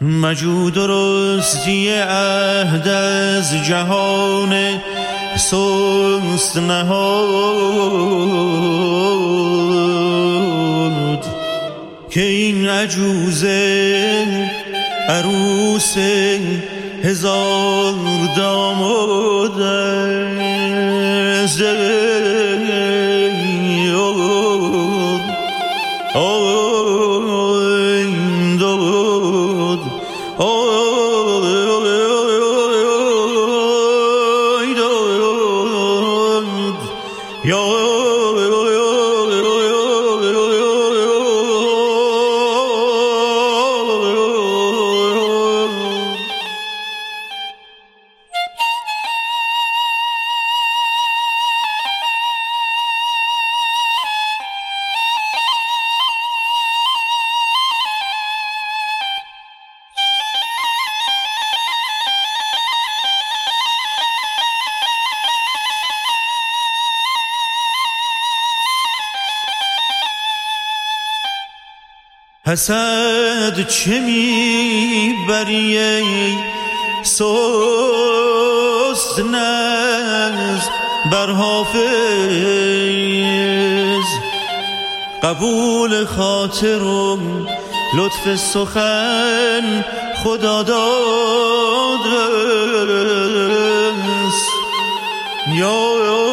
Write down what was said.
مجود و رستی عهد از جهان سست نهاد که این عجوزه عروس هزار داماد است. حسد چه میبری ای سست نز بر حافظ، قبول خاطرم لطف سخن خدا داد است. یا